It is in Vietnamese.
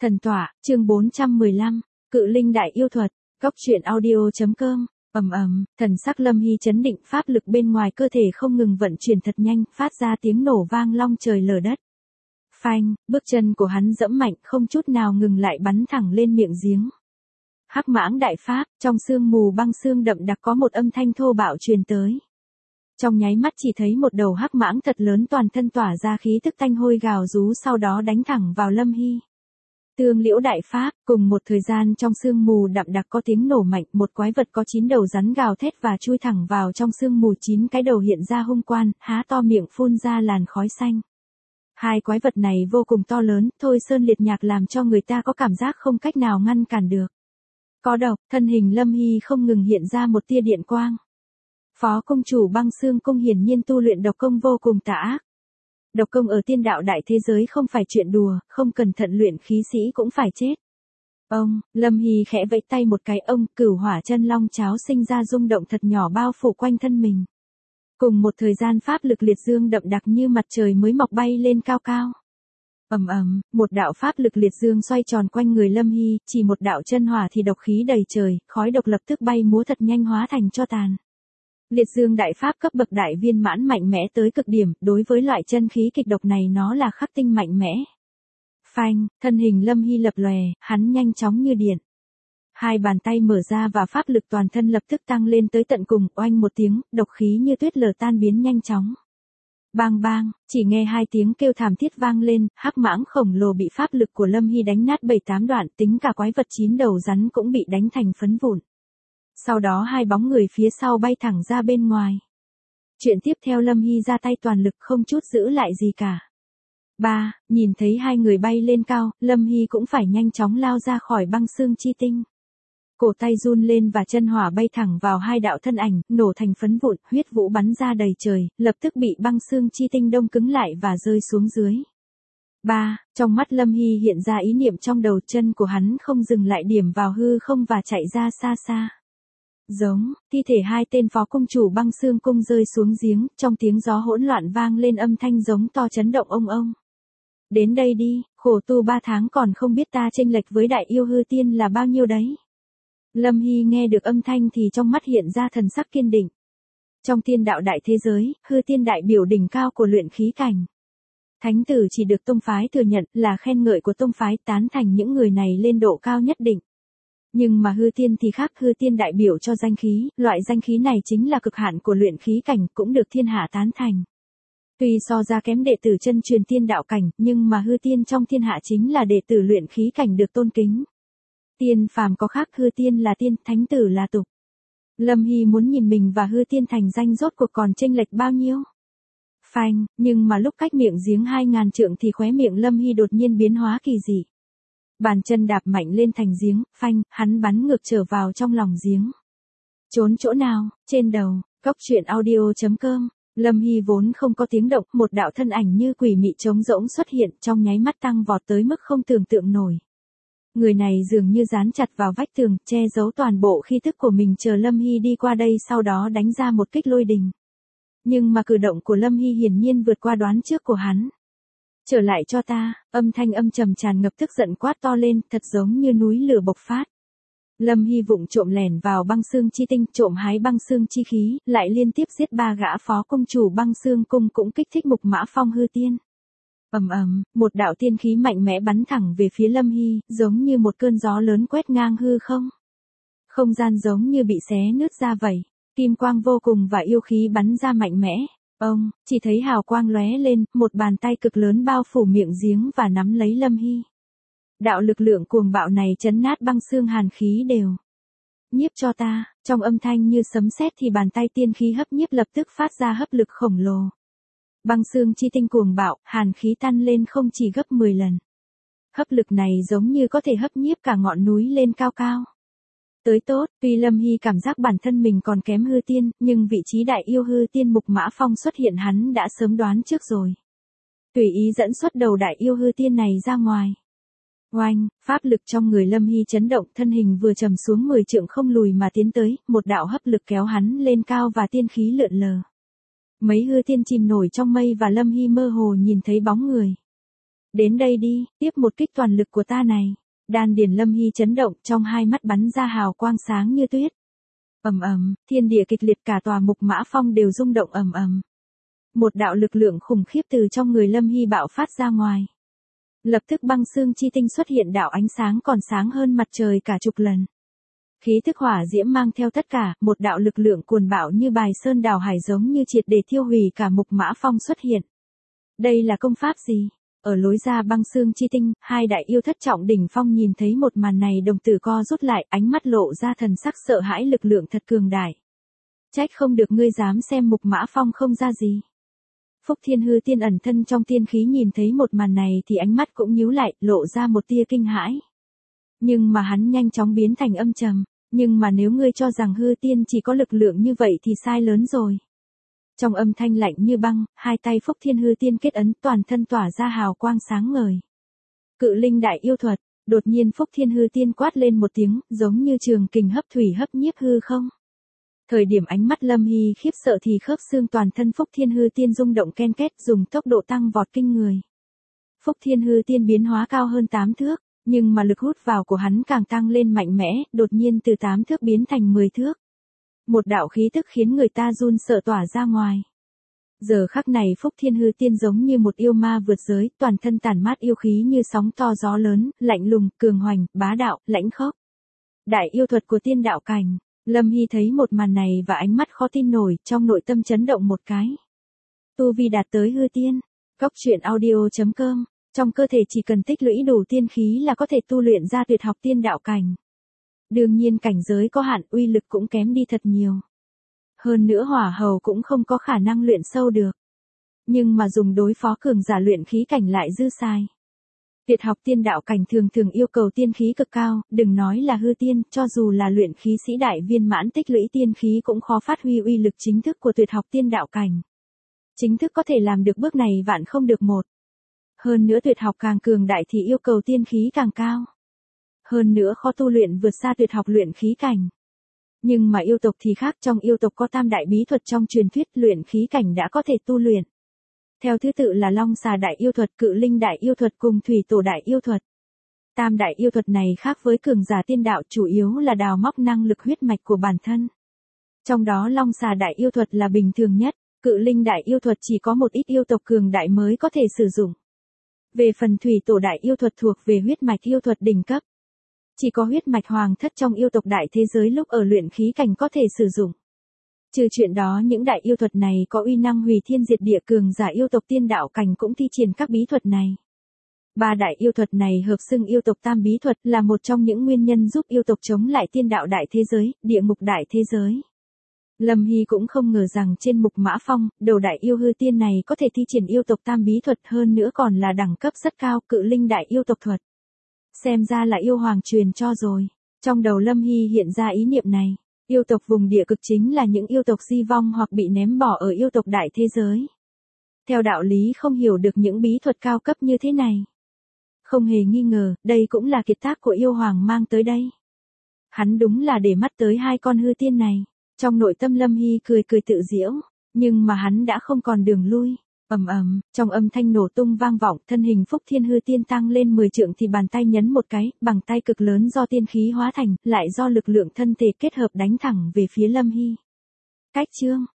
Thần tỏa, chương 415, Cự linh đại yêu thuật, góc truyện audio.com. Thần sắc Lâm Hy chấn định, pháp lực bên ngoài cơ thể không ngừng vận chuyển thật nhanh, phát ra tiếng nổ vang long trời lở đất. Phanh, bước chân của hắn dẫm mạnh, không chút nào ngừng lại, bắn thẳng lên miệng giếng. Hắc mãng đại pháp, trong sương mù băng xương đậm đặc có một âm thanh thô bạo truyền tới. Trong nháy mắt chỉ thấy một đầu hắc mãng thật lớn toàn thân tỏa ra khí tức tanh hôi gào rú, sau đó đánh thẳng vào Lâm Hy. Tương liễu đại pháp, cùng một thời gian trong sương mù đậm đặc có tiếng nổ mạnh, một quái vật có 9 đầu rắn gào thét và chui thẳng vào trong sương mù, 9 cái đầu hiện ra hung quan, há to miệng phun ra làn khói xanh. Hai quái vật này vô cùng to lớn, thôi sơn liệt nhạc làm cho người ta có cảm giác không cách nào ngăn cản được. Có độc, thân hình Lâm Hy không ngừng hiện ra một tia điện quang. Phó công chủ băng xương cung hiển nhiên tu luyện độc công vô cùng tà ác. Độc công ở tiên đạo đại thế giới không phải chuyện đùa, không cẩn thận luyện khí sĩ cũng phải chết. Lâm Hy khẽ vẫy tay một cái, cửu hỏa chân long cháo sinh ra rung động thật nhỏ bao phủ quanh thân mình. Cùng một thời gian pháp lực liệt dương đậm đặc như mặt trời mới mọc bay lên cao cao. Một đạo pháp lực liệt dương xoay tròn quanh người Lâm Hy, chỉ một đạo chân hỏa thì độc khí đầy trời, khói độc lập tức bay múa thật nhanh hóa thành tro tàn. Liệt dương đại pháp cấp bậc đại viên mãn mạnh mẽ tới cực điểm, đối với loại chân khí kịch độc này nó là khắc tinh mạnh mẽ. Phanh, thân hình Lâm Hy lập lòe, hắn nhanh chóng như điện. Hai bàn tay mở ra và pháp lực toàn thân lập tức tăng lên tới tận cùng, oanh một tiếng, độc khí như tuyết lở tan biến nhanh chóng. Bang bang, chỉ nghe hai tiếng kêu thảm thiết vang lên, hắc mãng khổng lồ bị pháp lực của Lâm Hy đánh nát 7-8 đoạn, tính cả quái vật 9 đầu rắn cũng bị đánh thành phấn vụn. Sau đó hai bóng người phía sau bay thẳng ra bên ngoài. Chuyện tiếp theo, Lâm Hy ra tay toàn lực không chút giữ lại gì cả. Nhìn thấy hai người bay lên cao, Lâm Hy cũng phải nhanh chóng lao ra khỏi băng xương chi tinh. Cổ tay run lên và chân hỏa bay thẳng vào hai đạo thân ảnh, nổ thành phấn vụn, huyết vũ bắn ra đầy trời, lập tức bị băng xương chi tinh đông cứng lại và rơi xuống dưới. Trong mắt Lâm Hy hiện ra ý niệm trong đầu, chân của hắn không dừng lại, điểm vào hư không và chạy ra xa xa. Giống, thi thể hai tên phó cung chủ băng xương cung rơi xuống giếng, trong tiếng gió hỗn loạn vang lên âm thanh giống to chấn động ông. Đến đây đi, khổ tu 3 tháng còn không biết ta chênh lệch với đại yêu hư tiên là bao nhiêu đấy. Lâm Hy nghe được âm thanh thì trong mắt hiện ra thần sắc kiên định. Trong tiên đạo đại thế giới, hư tiên đại biểu đỉnh cao của luyện khí cảnh. Thánh tử chỉ được tông phái thừa nhận, là khen ngợi của tông phái, tán thành những người này lên độ cao nhất định. Nhưng mà hư tiên thì khác, hư tiên đại biểu cho danh khí, loại danh khí này chính là cực hạn của luyện khí cảnh, cũng được thiên hạ tán thành. Tuy so ra kém đệ tử chân truyền tiên đạo cảnh, nhưng mà hư tiên trong thiên hạ chính là đệ tử luyện khí cảnh được tôn kính. Tiên phàm có khác, hư tiên là tiên, thánh tử là tục. Lâm Hy muốn nhìn mình và hư tiên thành danh rốt cuộc còn chênh lệch bao nhiêu. Phanh, nhưng mà lúc cách miệng giếng 2000 trượng thì khóe miệng Lâm Hy đột nhiên biến hóa kỳ dị. Bàn chân đạp mạnh lên thành giếng, phanh, hắn bắn ngược trở vào trong lòng giếng. Trốn chỗ nào? Trên đầu, góc truyện audio.com. Lâm Hy vốn không có tiếng động, một đạo thân ảnh như quỷ mị trống rỗng xuất hiện, trong nháy mắt tăng vọt tới mức không tưởng tượng nổi. Người này dường như dán chặt vào vách tường, che giấu toàn bộ khí thức của mình, chờ Lâm Hy đi qua đây, sau đó đánh ra một kích lôi đình. Nhưng mà cử động của Lâm Hy hiển nhiên vượt qua đoán trước của hắn. Trở lại cho ta, âm thanh âm trầm tràn ngập tức giận quát to lên, thật giống như núi lửa bộc phát. Lâm Hy vụng trộm lẻn vào băng xương chi tinh, trộm hái băng xương chi khí, lại liên tiếp giết 3 gã phó công chủ băng xương cung, cũng kích thích Mục Mã Phong hư tiên. Một đạo tiên khí mạnh mẽ bắn thẳng về phía Lâm Hy, giống như một cơn gió lớn quét ngang hư không. Không gian giống như bị xé nứt ra vậy, kim quang vô cùng và yêu khí bắn ra mạnh mẽ. Chỉ thấy hào quang lóe lên, một bàn tay cực lớn bao phủ miệng giếng và nắm lấy Lâm Hy. Đạo lực lượng cuồng bạo này chấn nát băng xương hàn khí đều. Nhiếp cho ta, trong âm thanh như sấm sét thì bàn tay tiên khí hấp nhiếp lập tức phát ra hấp lực khổng lồ. Băng xương chi tinh cuồng bạo, hàn khí tăng lên không chỉ gấp 10 lần. Hấp lực này giống như có thể hấp nhiếp cả ngọn núi lên cao cao. Tới tốt, tuy Lâm Hy cảm giác bản thân mình còn kém hư tiên, nhưng vị trí đại yêu hư tiên Mục Mã Phong xuất hiện hắn đã sớm đoán trước rồi. Tùy ý dẫn xuất đầu đại yêu hư tiên này ra ngoài. Oanh, pháp lực trong người Lâm Hy chấn động, thân hình vừa trầm xuống 10 trượng không lùi mà tiến tới, một đạo hấp lực kéo hắn lên cao và tiên khí lượn lờ. Mấy hư tiên chìm nổi trong mây và Lâm Hy mơ hồ nhìn thấy bóng người. Đến đây đi, tiếp một kích toàn lực của ta này. Đan điền Lâm Hy chấn động, trong hai mắt bắn ra hào quang sáng như tuyết. Ầm ầm, thiên địa kịch liệt, cả tòa Mục Mã Phong đều rung động ầm ầm. Một đạo lực lượng khủng khiếp từ trong người Lâm Hy bạo phát ra ngoài. Lập tức băng xương chi tinh xuất hiện, đạo ánh sáng còn sáng hơn mặt trời cả chục lần. Khí thức hỏa diễm mang theo tất cả, một đạo lực lượng cuồn bạo như bài sơn đảo hải, giống như triệt để thiêu hủy cả Mục Mã Phong xuất hiện. Đây là công pháp gì? Ở lối ra băng xương chi tinh, hai đại yêu thất trọng đỉnh phong nhìn thấy một màn này, đồng tử co rút lại, ánh mắt lộ ra thần sắc sợ hãi, lực lượng thật cường đại. Trách không được ngươi dám xem Mục Mã Phong không ra gì. Phúc Thiên Hư Tiên ẩn thân trong tiên khí nhìn thấy một màn này thì ánh mắt cũng nhíu lại, lộ ra một tia kinh hãi. Nhưng mà hắn nhanh chóng biến thành âm trầm, nhưng mà nếu ngươi cho rằng Hư Tiên chỉ có lực lượng như vậy thì sai lớn rồi. Trong âm thanh lạnh như băng, hai tay Phúc Thiên Hư Tiên kết ấn, toàn thân tỏa ra hào quang sáng ngời. Cự linh đại yêu thuật, đột nhiên Phúc Thiên Hư Tiên quát lên một tiếng, giống như trường kình hấp thủy hấp nhiếp hư không. Thời điểm ánh mắt Lâm Hy khiếp sợ thì khớp xương toàn thân Phúc Thiên Hư Tiên rung động ken két, dùng tốc độ tăng vọt kinh người. Phúc Thiên Hư Tiên biến hóa cao hơn 8 thước, nhưng mà lực hút vào của hắn càng tăng lên mạnh mẽ, đột nhiên từ 8 thước biến thành 10 thước. Một đạo khí tức khiến người ta run sợ tỏa ra ngoài. Giờ khắc này Phúc Thiên Hư Tiên giống như một yêu ma vượt giới, toàn thân tản mát yêu khí như sóng to gió lớn, lạnh lùng, cường hoành, bá đạo, lãnh khốc. Đại yêu thuật của tiên đạo cảnh. Lâm Hy thấy một màn này và ánh mắt khó tin nổi, trong nội tâm chấn động một cái. Tu vi đạt tới hư tiên. Góc truyện audio.com. Trong cơ thể chỉ cần tích lũy đủ tiên khí là có thể tu luyện ra tuyệt học tiên đạo cảnh. Đương nhiên cảnh giới có hạn, uy lực cũng kém đi thật nhiều. Hơn nữa hỏa hầu cũng không có khả năng luyện sâu được. Nhưng mà dùng đối phó cường giả luyện khí cảnh lại dư xài. Tuyệt học tiên đạo cảnh thường thường yêu cầu tiên khí cực cao, đừng nói là hư tiên, cho dù là luyện khí sĩ đại viên mãn tích lũy tiên khí cũng khó phát huy uy lực chính thức của tuyệt học tiên đạo cảnh. Chính thức có thể làm được bước này vạn không được một. Hơn nữa tuyệt học càng cường đại thì yêu cầu tiên khí càng cao. Hơn nữa khó tu luyện vượt xa tuyệt học luyện khí cảnh. Nhưng mà yêu tộc thì khác, trong yêu tộc có tam đại bí thuật trong truyền thuyết, luyện khí cảnh đã có thể tu luyện. Theo thứ tự là Long Xà đại yêu thuật, Cự Linh đại yêu thuật cùng Thủy Tổ đại yêu thuật. Tam đại yêu thuật này khác với cường giả tiên đạo, chủ yếu là đào móc năng lực huyết mạch của bản thân. Trong đó Long Xà đại yêu thuật là bình thường nhất, Cự Linh đại yêu thuật chỉ có một ít yêu tộc cường đại mới có thể sử dụng. Về phần Thủy Tổ đại yêu thuật thuộc về huyết mạch yêu thuật đỉnh cấp. Chỉ có huyết mạch hoàng thất trong yêu tộc đại thế giới lúc ở luyện khí cảnh có thể sử dụng. Trừ chuyện đó, những đại yêu thuật này có uy năng hủy thiên diệt địa, cường giả yêu tộc tiên đạo cảnh cũng thi triển các bí thuật này. Ba đại yêu thuật này hợp xưng yêu tộc tam bí thuật, là một trong những nguyên nhân giúp yêu tộc chống lại tiên đạo đại thế giới, địa ngục đại thế giới. Lâm Hy cũng không ngờ rằng trên Mục Mã Phong, đầu đại yêu hư tiên này có thể thi triển yêu tộc tam bí thuật, hơn nữa còn là đẳng cấp rất cao, Cự Linh đại yêu tộc thuật. Xem ra là yêu hoàng truyền cho rồi. Trong đầu Lâm Hy hiện ra ý niệm này. Yêu tộc vùng địa cực chính là những yêu tộc di vong hoặc bị ném bỏ ở yêu tộc đại thế giới. Theo đạo lý không hiểu được những bí thuật cao cấp như thế này. Không hề nghi ngờ, đây cũng là kiệt tác của yêu hoàng mang tới đây. Hắn đúng là để mắt tới hai con hư tiên này. Trong nội tâm Lâm Hy cười cười tự giễu, nhưng mà hắn đã không còn đường lui. Ầm ầm, trong âm thanh nổ tung vang vọng, thân hình Phúc Thiên Hư Tiên tăng lên 10 trượng thì bàn tay nhấn một cái, bằng tay cực lớn do tiên khí hóa thành, lại do lực lượng thân thể kết hợp đánh thẳng về phía Lâm Hy. Cách chương